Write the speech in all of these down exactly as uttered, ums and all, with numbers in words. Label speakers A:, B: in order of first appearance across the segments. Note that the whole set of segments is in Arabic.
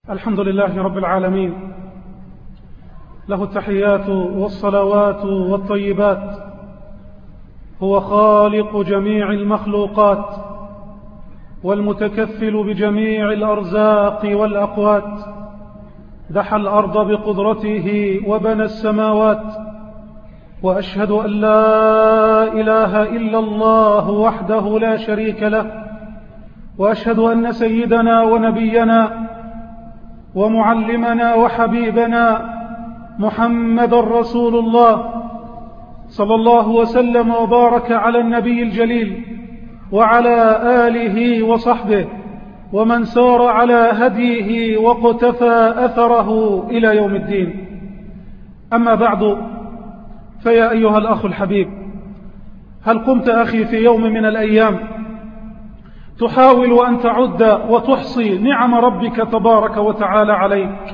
A: الحمد لله رب العالمين، له التحيات والصلوات والطيبات، هو خالق جميع المخلوقات والمتكفل بجميع الأرزاق والأقوات، دحى الأرض بقدرته وبنى السماوات، وأشهد أن لا إله إلا الله وحده لا شريك له، وأشهد أن سيدنا ونبينا ومعلمنا وحبيبنا محمد رسول الله صلى الله وسلم وبارك على النبي الجليل وعلى آله وصحبه ومن سار على هديه وقتفى أثره إلى يوم الدين. أما بعد، فيا أيها الأخ الحبيب، هل قمت أخي في يوم من الأيام تحاول أن تعد وتحصي نعم ربك تبارك وتعالى عليك،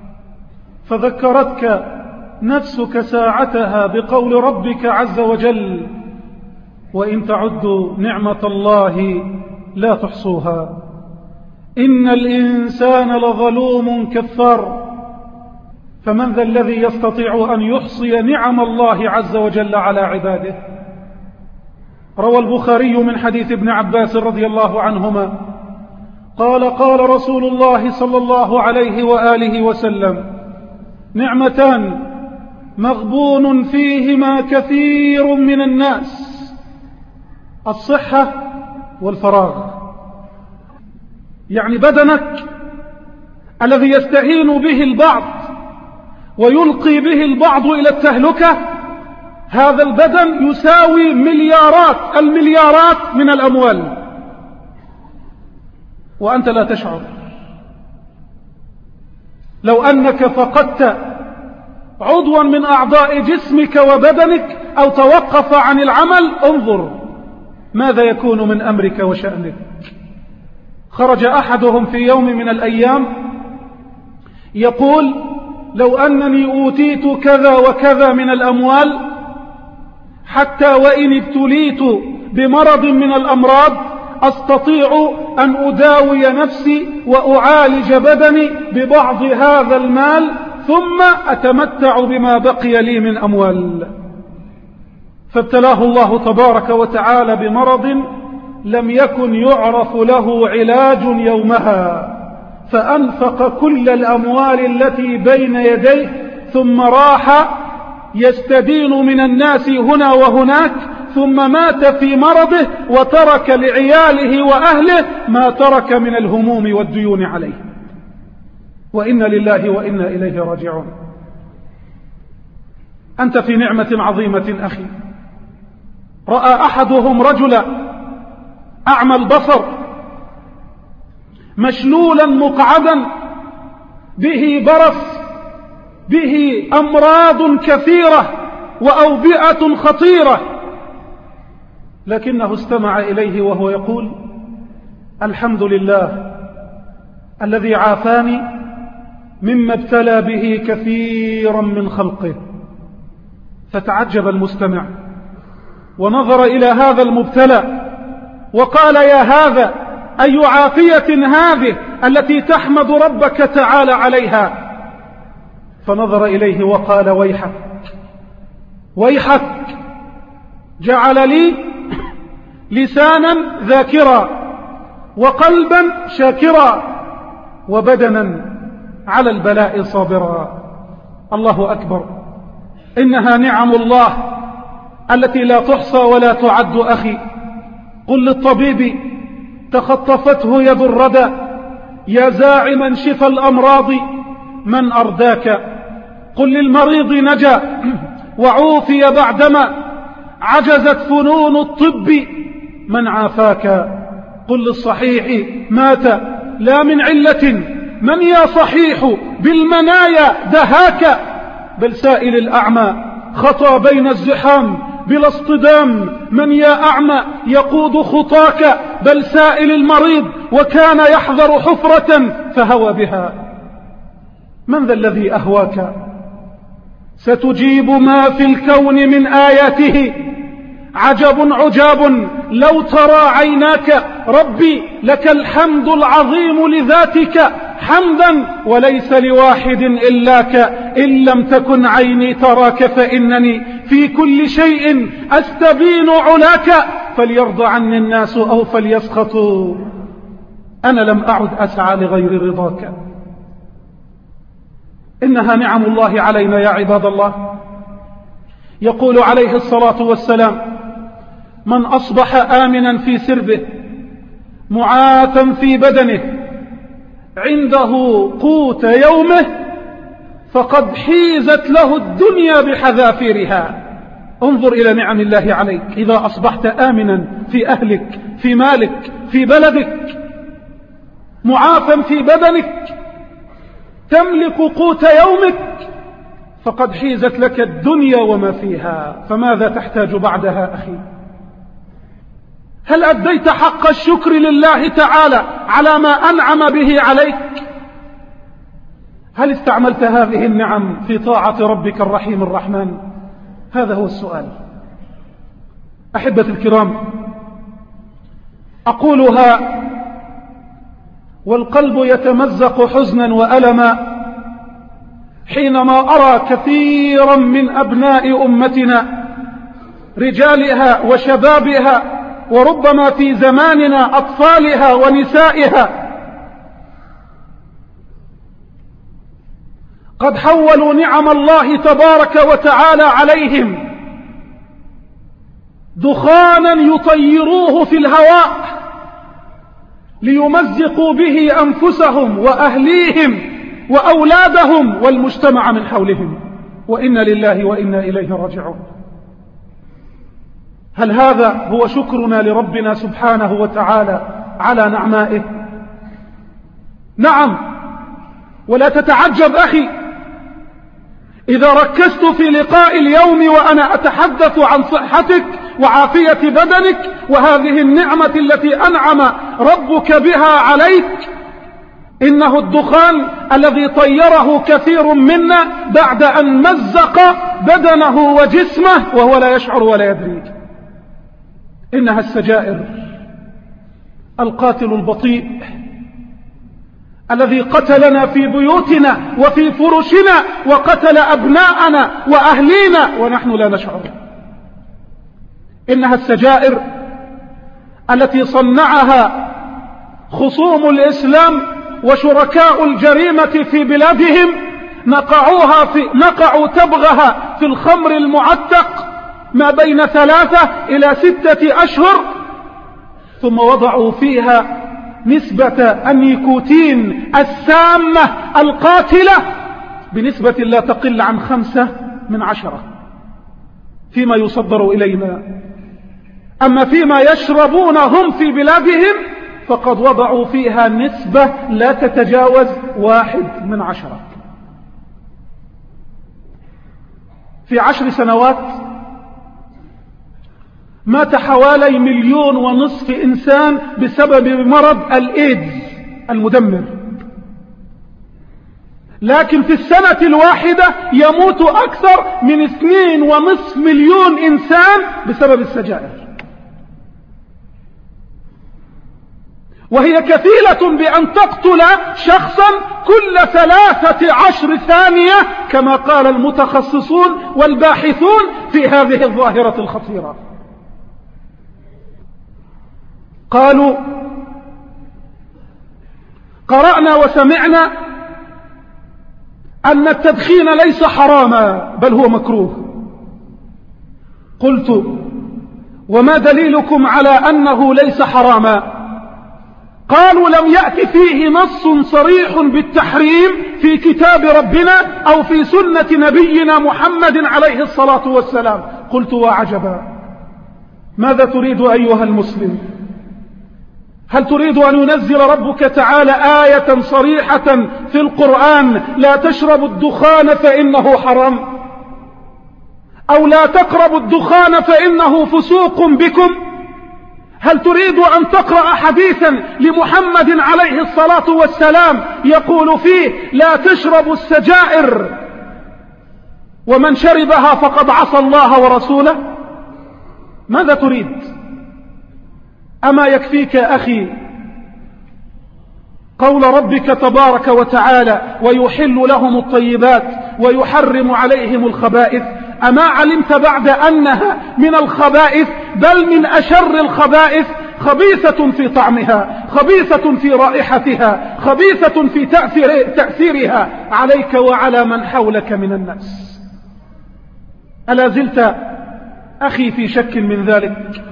A: فذكرتك نفسك ساعتها بقول ربك عز وجل: وإن تعدوا نعمة الله لا تحصوها، إن الإنسان لظلوم كفار. فمن ذا الذي يستطيع أن يحصي نعم الله عز وجل على عباده؟ روى البخاري من حديث ابن عباس رضي الله عنهما قال: قال رسول الله صلى الله عليه وآله وسلم: نعمتان مغبون فيهما كثير من الناس، الصحة والفراغ. يعني بدنك الذي يستهين به البعض ويلقي به البعض إلى التهلكة، هذا البدن يساوي مليارات المليارات من الأموال وأنت لا تشعر. لو أنك فقدت عضوا من أعضاء جسمك وبدنك أو توقف عن العمل، انظر ماذا يكون من أمرك وشأنك. خرج أحدهم في يوم من الأيام يقول: لو أنني أوتيت كذا وكذا من الأموال، حتى وإن ابتليت بمرض من الأمراض أستطيع أن أداوي نفسي وأعالج بدني ببعض هذا المال، ثم أتمتع بما بقي لي من أموال. فابتلاه الله تبارك وتعالى بمرض لم يكن يعرف له علاج يومها، فأنفق كل الأموال التي بين يديه، ثم راح يستدين من الناس هنا وهناك، ثم مات في مرضه وترك لعياله وأهله ما ترك من الهموم والديون عليه. وإنا لله وإنا إليه راجعون. أنت في نعمة عظيمة أخي. رأى أحدهم رجلا أعمى البصر مشلولا مقعدا به برص، به أمراض كثيرة وأوبئة خطيرة، لكنه استمع إليه وهو يقول: الحمد لله الذي عافاني مما ابتلى به كثيرا من خلقه. فتعجب المستمع ونظر إلى هذا المبتلى وقال: يا هذا، أي عافية هذه التي تحمد ربك تعالى عليها؟ فنظر إليه وقال: ويحك ويحك، جعل لي لسانا ذاكرا وقلبا شاكرا وبدنا على البلاء صابرا. الله أكبر، إنها نعم الله التي لا تحصى ولا تعد. أخي، قل للطبيب تخطفته يد الردى: يا زاعما شفى الأمراض من أرداك. قل للمريض نجا وعوفي بعدما عجزت فنون الطب من عافاك. قل للصحيح مات لا من علة من يا صحيح بالمنايا دهاك. بل سائل الأعمى خطى بين الزحام بلا اصطدام من يا أعمى يقود خطاك. بل سائل المريض وكان يحذر حفرة فهوى بها. من ذا الذي أهواك؟ ستجيب ما في الكون من آياته. عجب عجاب لو ترى عيناك ربي لك الحمد العظيم لذاتك حمدا وليس لواحد إلاك، إن لم تكن عيني تراك فإنني في كل شيء أستبين علاك، فليرضى عني الناس أو فليسخطوا، أنا لم أعد أسعى لغير رضاك. إنها نعم الله علينا يا عباد الله. يقول عليه الصلاة والسلام: من أصبح آمنا في سربه معافا في بدنه عنده قوت يومه فقد حيزت له الدنيا بحذافيرها. انظر إلى نعم الله عليك، إذا أصبحت آمنا في أهلك، في مالك، في بلدك، معافا في بدنك، تملك قوت يومك، فقد حيزت لك الدنيا وما فيها، فماذا تحتاج بعدها أخي؟ هل أديت حق الشكر لله تعالى على ما أنعم به عليك؟ هل استعملت هذه النعم في طاعة ربك الرحيم الرحمن؟ هذا هو السؤال. أحبتي الكرام، أقولها والقلب يتمزق حزنا وألما حينما أرى كثيرا من أبناء أمتنا رجالها وشبابها وربما في زماننا أطفالها ونسائها قد حولوا نعم الله تبارك وتعالى عليهم دخانا يطيروه في الهواء ليمزقوا به أنفسهم وأهليهم وأولادهم والمجتمع من حولهم، وإنا لله وإنا إليه راجعون. هل هذا هو شكرنا لربنا سبحانه وتعالى على نعمائه؟ نعم، ولا تتعجب أخي إذا ركزت في لقاء اليوم وأنا أتحدث عن صحتك وعافية بدنك وهذه النعمة التي أنعم ربك بها عليك، إنه الدخان الذي طيره كثير منا بعد أن مزق بدنه وجسمه وهو لا يشعر ولا يدري. إنها السجائر، القاتل البطيء الذي قتلنا في بيوتنا وفي فرشنا وقتل أبناءنا وأهلينا ونحن لا نشعر. إنها السجائر التي صنعها خصوم الإسلام وشركاء الجريمة في بلادهم، نقعوها في نقعوا تبغها في الخمر المعتق ما بين ثلاثة إلى ستة أشهر، ثم وضعوا فيها نسبة النيكوتين السامة القاتلة بنسبة لا تقل عن خمسة من عشرة فيما يصدر إلينا. أما فيما يشربون هم في بلادهم فقد وضعوا فيها نسبة لا تتجاوز واحد من عشرة. في عشر سنوات مات حوالي مليون ونصف إنسان بسبب مرض الإيدز المدمر، لكن في السنة الواحدة يموت أكثر من اثنين ونصف مليون إنسان بسبب السجائر، وهي كفيلة بأن تقتل شخصا كل ثلاثة عشر ثانية كما قال المتخصصون والباحثون في هذه الظاهرة الخطيرة. قالوا: قرأنا وسمعنا أن التدخين ليس حراما بل هو مكروه. قلت: وما دليلكم على أنه ليس حراما؟ قالوا: لم يأت فيه نص صريح بالتحريم في كتاب ربنا أو في سنة نبينا محمد عليه الصلاة والسلام. قلت: وعجبا، ماذا تريد أيها المسلم؟ هل تريد أن ينزل ربك تعالى آية صريحة في القرآن: لا تشربوا الدخان فإنه حرام، أو لا تقربوا الدخان فإنه فسوق بكم؟ هل تريد أن تقرأ حديثا لمحمد عليه الصلاة والسلام يقول فيه: لا تشربوا السجائر ومن شربها فقد عصى الله ورسوله؟ ماذا تريد؟ أما يكفيك أخي قول ربك تبارك وتعالى ويحل لهم الطيبات ويحرم عليهم الخبائث؟ أما علمت بعد أنها من الخبائث بل من أشر الخبائث، خبيثة في طعمها، خبيثة في رائحتها، خبيثة في تأثير تأثيرها عليك وعلى من حولك من الناس. ألا زلت أخي في شك من ذلك؟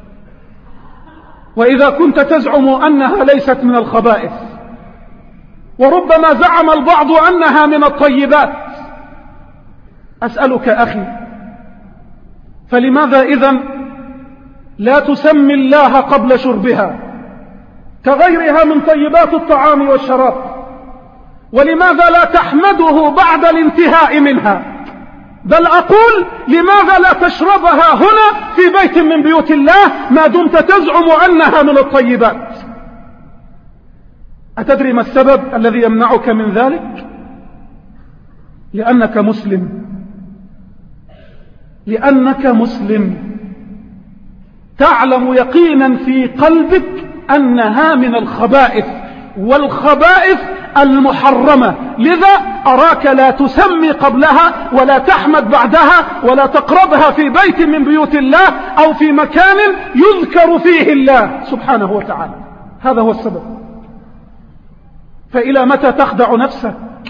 A: وإذا كنت تزعم أنها ليست من الخبائث وربما زعم البعض أنها من الطيبات، أسألك أخي فلماذا إذن لا تسمي الله قبل شربها كغيرها من طيبات الطعام والشراب؟ ولماذا لا تحمده بعد الانتهاء منها؟ بل أقول لماذا لا تشربها هنا في بيت من بيوت الله ما دمت تزعم أنها من الطيبات؟ أتدري ما السبب الذي يمنعك من ذلك؟ لأنك مسلم، لأنك مسلم تعلم يقينا في قلبك أنها من الخبائث، والخبائث المحرمة، لذا أراك لا تسمي قبلها ولا تحمد بعدها ولا تقربها في بيت من بيوت الله أو في مكان يذكر فيه الله سبحانه وتعالى. هذا هو السبب. فإلى متى تخدع نفسك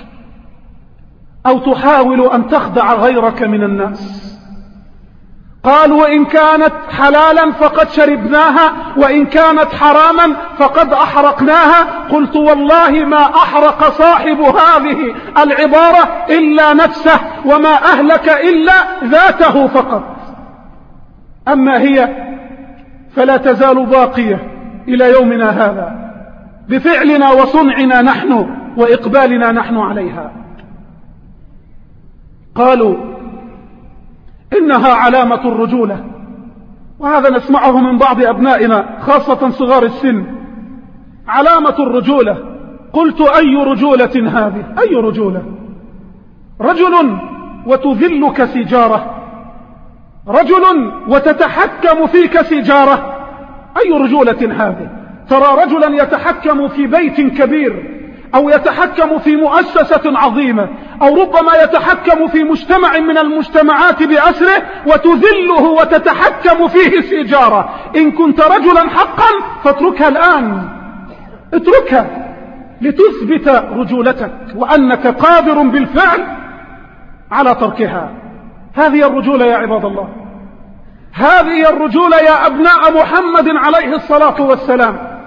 A: أو تحاول أن تخدع غيرك من الناس؟ قالوا وإن كانت حلالا فقد شربناها وإن كانت حراما فقد أحرقناها. قلت والله ما أحرق صاحب هذه العبارة إلا نفسه وما أهلك إلا ذاته فقط. أما هي فلا تزال باقية إلى يومنا هذا بفعلنا وصنعنا نحن وإقبالنا نحن عليها. قالوا إنها علامة الرجولة، وهذا نسمعه من بعض أبنائنا خاصة صغار السن، علامة الرجولة. قلت أي رجولة هذه؟ أي رجولة؟ رجل وتذلك سجارة، رجل وتتحكم فيك سجارة، أي رجولة هذه؟ ترى رجلا يتحكم في بيت كبير أو يتحكم في مؤسسة عظيمة أو ربما يتحكم في مجتمع من المجتمعات بأسره وتذله وتتحكم فيه سجارة. إن كنت رجلا حقا فاتركها الآن، اتركها لتثبت رجولتك وأنك قادر بالفعل على تركها. هذه الرجولة يا عباد الله، هذه الرجولة يا أبناء محمد عليه الصلاة والسلام.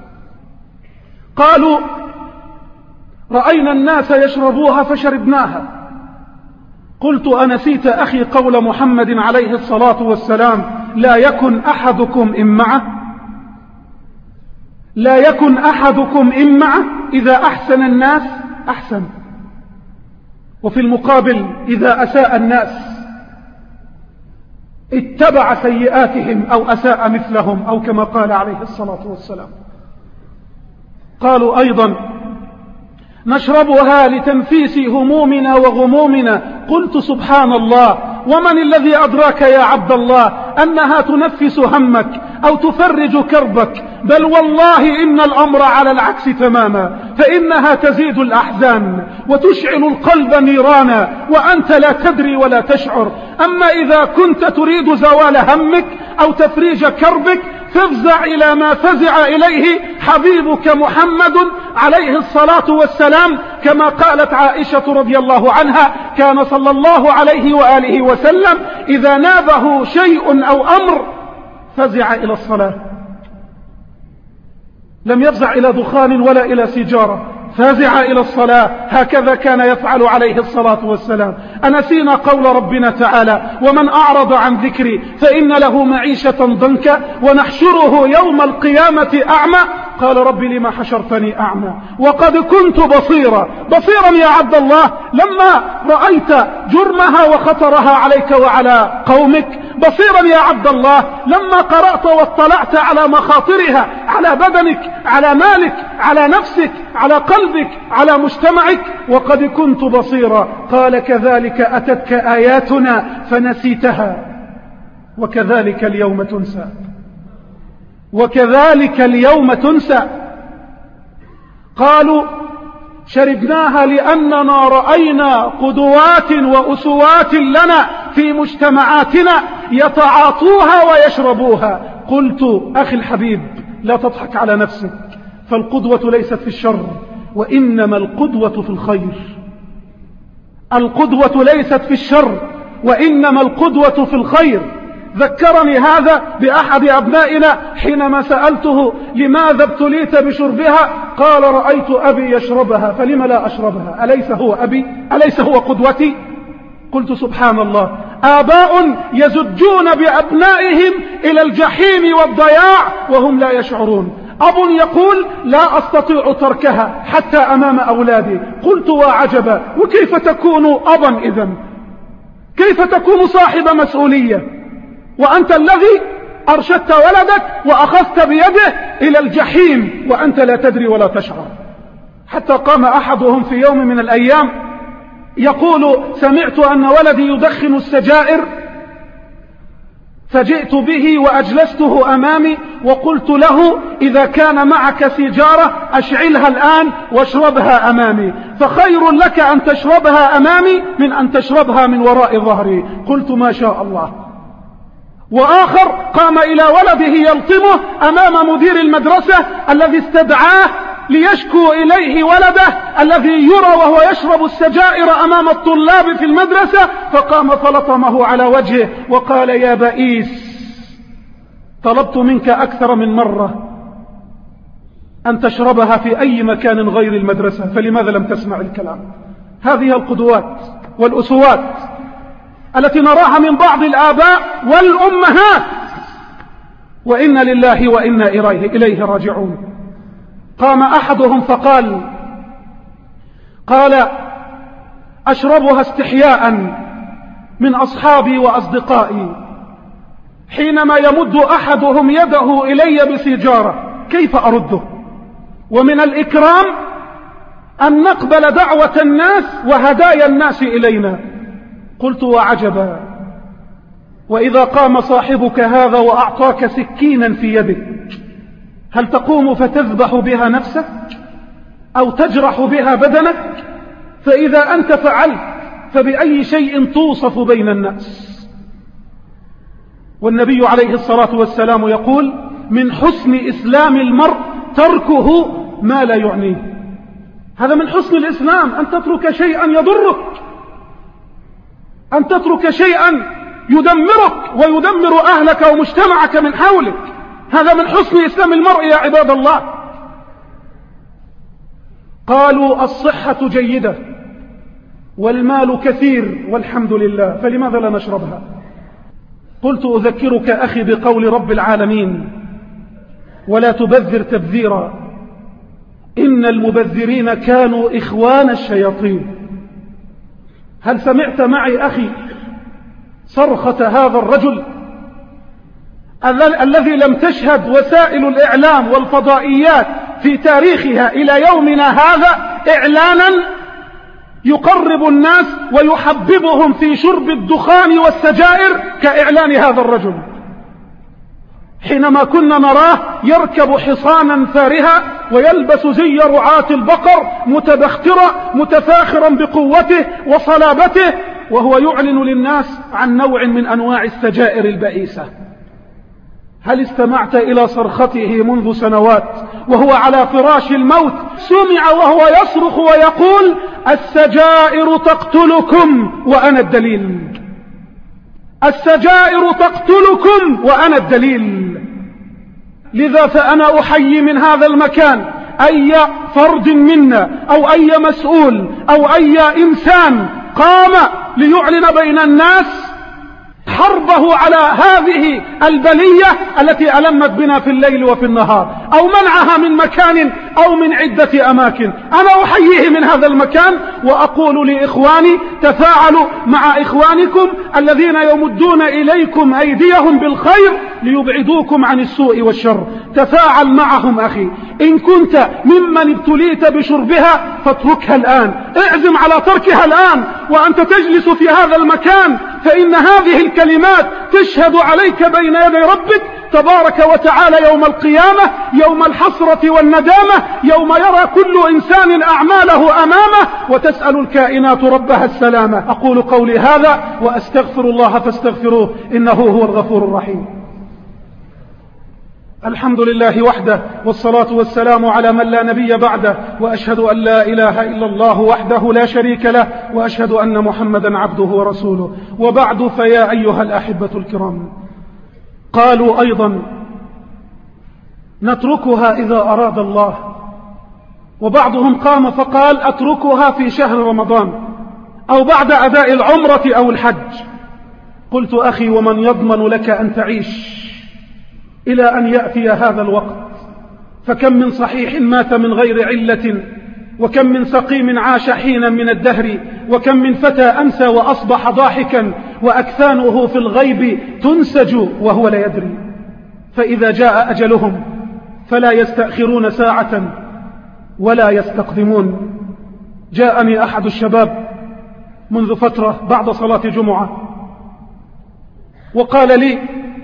A: قالوا رأينا الناس يشربوها فشربناها. قلت أنسيت أخي قول محمد عليه الصلاة والسلام لا يكن أحدكم إن معه، لا يكن أحدكم إن معه إذا أحسن الناس أحسن، وفي المقابل إذا أساء الناس اتبع سيئاتهم أو أساء مثلهم أو كما قال عليه الصلاة والسلام. قالوا أيضا نشربها لتنفيس همومنا وغمومنا. قلت سبحان الله، ومن الذي أدراك يا عبد الله أنها تنفس همك أو تفرج كربك؟ بل والله إن الأمر على العكس تماما، فإنها تزيد الأحزان وتشعل القلب نيرانا وأنت لا تدري ولا تشعر. أما إذا كنت تريد زوال همك أو تفريج كربك فافزع إلى ما فزع إليه حبيبك محمد عليه الصلاة والسلام، كما قالت عائشة رضي الله عنها كان صلى الله عليه وآله وسلم إذا نابه شيء أو أمر فزع إلى الصلاة، لم يفزع إلى دخان ولا إلى سجارة، فازع إلى الصلاة. هكذا كان يفعل عليه الصلاة والسلام. أنسينا قول ربنا تعالى ومن أعرض عن ذكري فإن له معيشة ضنكا ونحشره يوم القيامة أعمى. قال رب لما حشرتني أعمى وقد كنت بصيرا. بصيرا يا عبد الله لما رأيت جرمها وخطرها عليك وعلى قومك، بصيرا يا عبد الله لما قرأت واطلعت على مخاطرها على بدنك، على مالك، على نفسك، على قلبك، على مجتمعك، وقد كنت بصيرا. قال كذلك أتتك آياتنا فنسيتها وكذلك اليوم تنسى. وكذلك اليوم تنسى. قالوا شربناها لأننا رأينا قدوات وأسوات لنا في مجتمعاتنا يتعاطوها ويشربوها. قلت أخي الحبيب لا تضحك على نفسك، فالقدوة ليست في الشر، وإنما القدوة في الخير. القدوة ليست في الشر، وإنما القدوة في الخير. ذكرني هذا بأحد أبنائنا حينما سألته لماذا ابتليت بشربها؟ قال رأيت أبي يشربها فلم لا أشربها؟ أليس هو أبي؟ أليس هو قدوتي؟ قلت سبحان الله، آباء يزجون بأبنائهم إلى الجحيم والضياع وهم لا يشعرون. أب يقول لا أستطيع تركها حتى أمام أولادي. قلت وعجبا، وكيف تكون أبا إذن؟ كيف تكون صاحب مسؤولية وأنت الذي أرشدت ولدك وأخذت بيده إلى الجحيم وأنت لا تدري ولا تشعر؟ حتى قام أحدهم في يوم من الأيام يقول سمعت أن ولدي يدخن السجائر، فجئت به وأجلسته أمامي وقلت له إذا كان معك سيجارة أشعلها الآن واشربها أمامي، فخير لك أن تشربها أمامي من أن تشربها من وراء ظهري. قلت ما شاء الله. وآخر قام إلى ولده يلطمه أمام مدير المدرسة الذي استدعاه ليشكو إليه ولده الذي يرى وهو يشرب السجائر أمام الطلاب في المدرسة، فقام فلطمه على وجهه وقال يا بئيس طلبت منك أكثر من مرة أن تشربها في أي مكان غير المدرسة، فلماذا لم تسمع الكلام؟ هذه القدوات والأسوات التي نراها من بعض الآباء والأمهات، وإنا لله وإنا إليه راجعون. قام أحدهم فقال قال أشربها استحياء من أصحابي وأصدقائي، حينما يمد أحدهم يده إلي بسيجارة كيف أرده؟ ومن الإكرام أن نقبل دعوة الناس وهدايا الناس إلينا. قلت وعجبا، وإذا قام صاحبك هذا وأعطاك سكينا في يدك هل تقوم فتذبح بها نفسك أو تجرح بها بدنك؟ فإذا أنت فعلت فبأي شيء توصف بين الناس؟ والنبي عليه الصلاة والسلام يقول من حسن إسلام المرء تركه ما لا يعنيه. هذا من حسن الإسلام، أن تترك شيئا يضرك، أن تترك شيئا يدمرك ويدمر أهلك ومجتمعك من حولك. هذا من حسن إسلام المرء يا عباد الله. قالوا الصحة جيدة والمال كثير والحمد لله، فلماذا لا نشربها؟ قلت أذكرك أخي بقول رب العالمين ولا تبذر تبذيرا إن المبذرين كانوا إخوان الشياطين. هل سمعت معي أخي صرخة هذا الرجل الذي لم تشهد وسائل الإعلام والفضائيات في تاريخها إلى يومنا هذا إعلانا يقرب الناس ويحببهم في شرب الدخان والسجائر كإعلان هذا الرجل، حينما كنا نراه يركب حصانا فارها ويلبس زي رعاة البقر متبخترا متفاخرا بقوته وصلابته، وهو يعلن للناس عن نوع من أنواع السجائر البئيسة. هل استمعت إلى صرخته منذ سنوات وهو على فراش الموت؟ سمع وهو يصرخ ويقول السجائر تقتلكم وأنا الدليل، السجائر تقتلكم وأنا الدليل. لذا فأنا أحيي من هذا المكان أي فرد منا أو أي مسؤول أو أي إنسان قام ليعلن بين الناس حربه على هذه البلية التي ألمت بنا في الليل وفي النهار، أو منعها من مكان أو من عدة أماكن. أنا أحييه من هذا المكان وأقول لإخواني تفاعلوا مع إخوانكم الذين يمدون إليكم أيديهم بالخير ليبعدوكم عن السوء والشر. تفاعل معهم أخي، إن كنت ممن ابتليت بشربها فاتركها الآن، اعزم على تركها الآن وأنت تجلس في هذا المكان، فإن هذه الكلمات تشهد عليك بين يدي ربك تبارك وتعالى يوم القيامة، يوم الحسرة والندامة، يوم يرى كل إنسان أعماله أمامه وتسأل الكائنات ربها السلامة. أقول قولي هذا وأستغفر الله فاستغفروه إنه هو الغفور الرحيم. الحمد لله وحده، والصلاة والسلام على من لا نبي بعده، وأشهد أن لا إله إلا الله وحده لا شريك له، وأشهد أن محمدا عبده ورسوله. وبعد، فيا أيها الأحبة الكرام، قالوا أيضا نتركها إذا أراد الله، وبعضهم قام فقال أتركها في شهر رمضان أو بعد أداء العمرة أو الحج. قلت أخي ومن يضمن لك أن تعيش إلى أن يأتي هذا الوقت؟ فكم من صحيح مات من غير علة، وكم من سقيم عاش حينا من الدهر، وكم من فتى أمسى وأصبح ضاحكا وأكثانه في الغيب تنسج وهو لا يدري. فإذا جاء أجلهم فلا يستأخرون ساعة ولا يستقدمون. جاءني أحد الشباب منذ فترة بعد صلاة جمعة وقال لي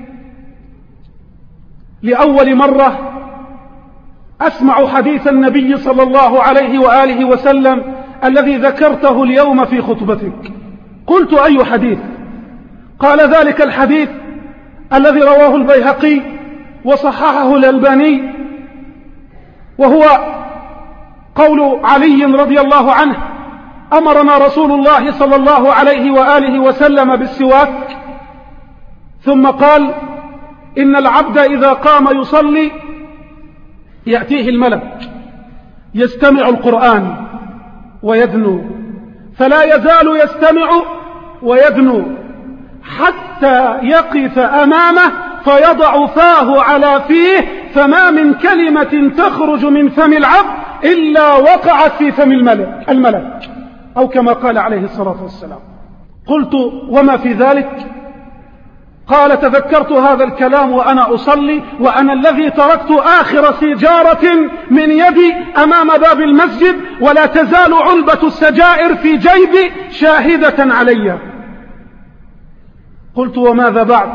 A: لأول مرة أسمع حديث النبي صلى الله عليه وآله وسلم الذي ذكرته اليوم في خطبتك. قلت أي حديث؟ قال ذلك الحديث الذي رواه البيهقي وصححه الألباني، وهو قول علي رضي الله عنه: أمرنا رسول الله صلى الله عليه وآله وسلم بالسواك، ثم قال: إن العبد إذا قام يصلي يأتيه الملك يستمع القرآن ويدنو، فلا يزال يستمع ويدنو حتى يقف أمامه فيضع فاه على فيه، فما من كلمة تخرج من فم العبد إلا وقعت في فم الملك الملك أو كما قال عليه الصلاة والسلام. قلت: وما في ذلك؟ قال: تذكرت هذا الكلام وأنا أصلي، وأنا الذي تركت آخر سيجارة من يدي أمام باب المسجد، ولا تزال علبة السجائر في جيبي شاهدة علي. قلت: وماذا بعد؟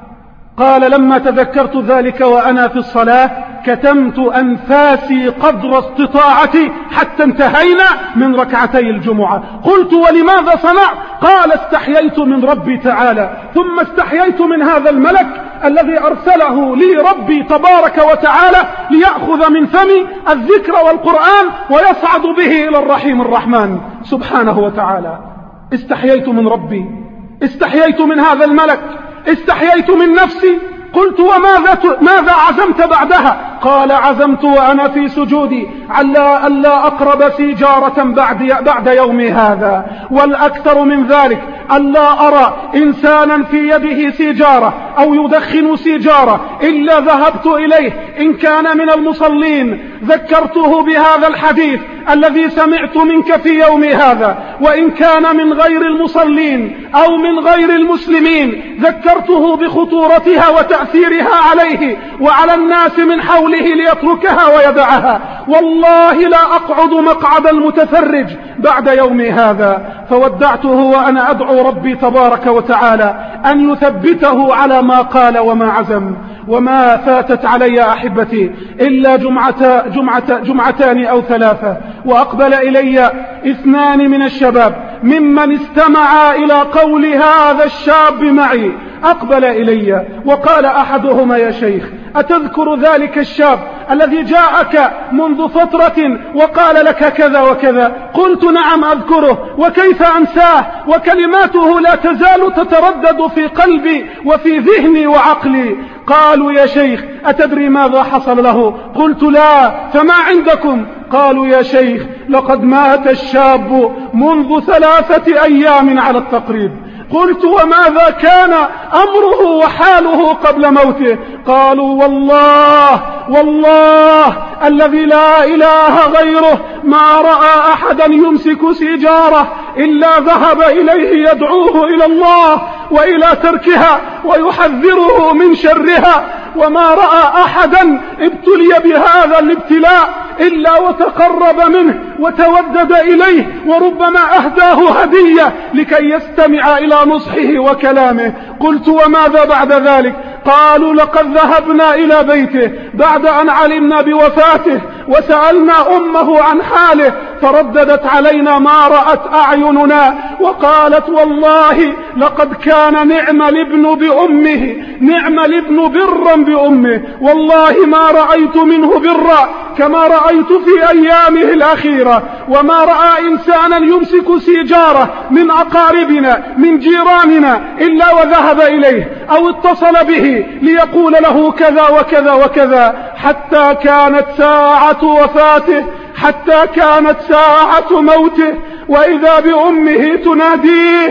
A: قال: لما تذكرت ذلك وأنا في الصلاة كتمت أنفاسي قدر استطاعتي حتى انتهينا من ركعتي الجمعة. قلت: ولماذا صنعت؟ قال: استحييت من ربي تعالى، ثم استحييت من هذا الملك الذي أرسله لي ربي تبارك وتعالى ليأخذ من فمي الذكر والقرآن ويصعد به إلى الرحيم الرحمن سبحانه وتعالى. استحييت من ربي، استحييت من هذا الملك، استحييت من نفسي. قلت: وماذا ماذا عزمت بعدها؟ قال: عزمت وأنا في سجودي على ألا أقرب سيجارة بعد, بعد يومي هذا، والأكثر من ذلك ألا أرى إنسانا في يده سيجارة أو يدخن سيجارة إلا ذهبت إليه، إن كان من المصلين ذكرته بهذا الحديث الذي سمعت منك في يومي هذا، وإن كان من غير المصلين أو من غير المسلمين ذكرته بخطورتها وتأثيرها عليه وعلى الناس من حوله ليتركها ويدعها. والله لا أقعد مقعد المتفرج بعد يومي هذا. فودعته وأنا أدعو ربي تبارك وتعالى أن يثبته على ما قال وما عزم. وما فاتت علي أحبتي إلا جمعة جمعة جمعتان أو ثلاثة، وأقبل إلي اثنان من الشباب ممن استمع إلى قول هذا الشاب معي. أقبل إلي وقال أحدهما: يا شيخ، أتذكر ذلك الشاب الذي جاءك منذ فترة وقال لك كذا وكذا؟ قلت: نعم أذكره، وكيف أنساه، وكلماته لا تزال تتردد في قلبي وفي ذهني وعقلي. قالوا: يا شيخ، أتدري ماذا حصل له؟ قلت: لا، فما عندكم؟ قالوا: يا شيخ، لقد مات الشاب منذ ثلاثة أيام على التقريب. قلت: وماذا كان أمره وحاله قبل موته؟ قالوا: والله والله الذي لا إله غيره ما رأى أحدا يمسك سيجارة إلا ذهب إليه يدعوه إلى الله وإلى تركها ويحذره من شرها، وما رأى أحدا ابتلي بهذا الابتلاء إلا وتقرب منه وتودد إليه، وربما أهداه هدية لكي يستمع إلى نصحه وكلامه. قلت: وماذا بعد ذلك؟ قالوا لقد ذهبنا إلى بيته بعد أن علمنا بوفاته وسألنا أمه عن حاله فرددت علينا ما رأت أعيننا وقالت والله لقد كان نعم الابن بأمه، نعم الابن برا بأمه، والله ما رأيت منه برا كما رأيت في أيامه الأخيرة، وما رأى إنسانا يمسك سيجارة من أقاربنا من جيراننا إلا وذهب إليه أو اتصل به ليقول له كذا وكذا وكذا، حتى كانت ساعة وفاته، حتى كانت ساعة موته، وإذا بأمه تناديه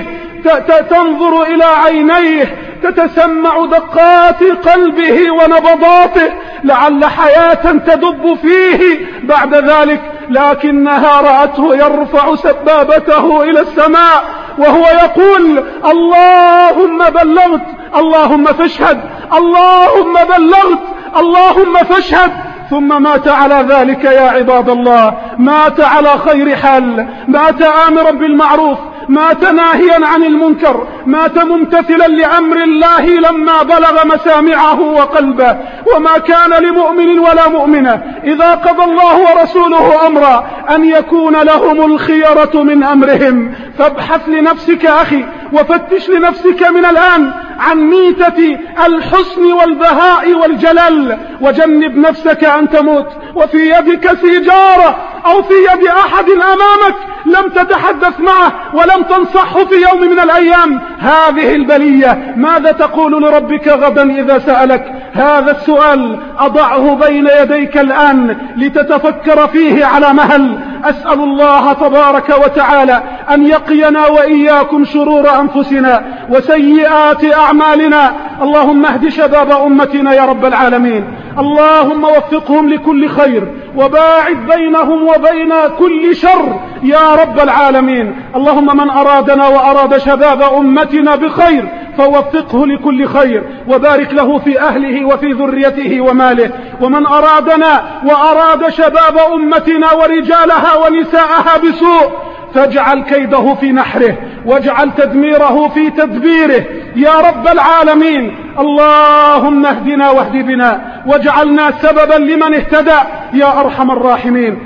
A: تنظر إلى عينيه تتسمع دقات قلبه ونبضاته لعل حياة تدب فيه بعد ذلك، لكنها رأته يرفع سبابته إلى السماء وهو يقول اللهم بلغت، اللهم فاشهد، اللهم بلغت، اللهم فاشهد، ثم مات على ذلك يا عباد الله، مات على خير حال، مات آمرا بالمعروف، مات ناهيا عن المنكر، مات ممتثلا لأمر الله لما بلغ مسامعه وقلبه. وما كان لمؤمن ولا مؤمنة إذا قضى الله ورسوله أمرا أن يكون لهم الخيرة من أمرهم. فابحث لنفسك أخي وفتش لنفسك من الآن عن ميتة الحسن والبهاء والجلال، وجنب نفسك أن تموت وفي يدك سيجارة أو في يد أحد أمامك لم تتحدث معه ولم تنصحه في يوم من الأيام. هذه البلية ماذا تقول لربك غدا إذا سألك؟ هذا السؤال أضعه بين يديك الآن لتتفكر فيه على مهل. أسأل الله تبارك وتعالى أن يقينا وإياكم شرور أنفسنا وسيئات أعمالنا. اللهم اهد شباب أمتنا يا رب العالمين، اللهم وفقهم لكل خير وباعد بينهم وبين كل شر يا رب العالمين. اللهم من أرادنا وأراد شباب أمتنا بخير فوفقه لكل خير وبارك له في أهله وفي ذريته وماله، ومن أرادنا وأراد شباب أمتنا ورجالها ونساءها بسوء فاجعل كيده في نحره واجعل تدميره في تدبيره يا رب العالمين. اللهم اهدنا واهد بنا واجعلنا سببا لمن اهتدى يا أرحم الراحمين.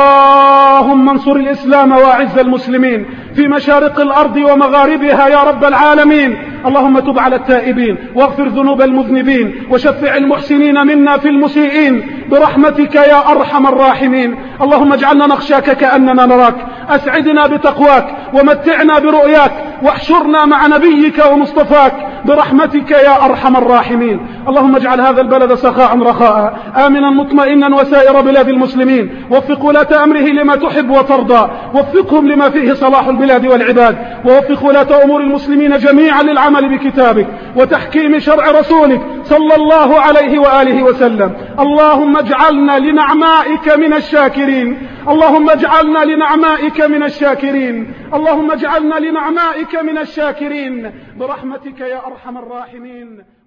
A: اللهم انصر الإسلام وأعز المسلمين في مشارق الأرض ومغاربها يا رب العالمين. اللهم تب على التائبين واغفر ذنوب المذنبين وشفع المحسنين منا في المسيئين برحمتك يا أرحم الراحمين. اللهم اجعلنا نخشاك كأننا نراك، أسعدنا بتقواك ومتعنا برؤياك واحشرنا مع نبيك ومصطفاك برحمتك يا أرحم الراحمين. اللهم اجعل هذا البلد سخاء رخاء آمنا مطمئنا وسائر بلاد المسلمين، وفق ولاة أمره لما تحب وترضى، وفقهم لما فيه صلاح البلاد والعباد، ووفق ولاة أمور المسلمين جميعا للعمل بكتابك وتحكيم شرع رسولك صلى الله عليه وآله وسلم. اللهم اجعلنا لنعمائك من الشاكرين، اللهم اجعلنا لنعمائك من الشاكرين، اللهم اجعلنا لنعمائك من الشاكرين برحمتك يا أرحم الراحمين.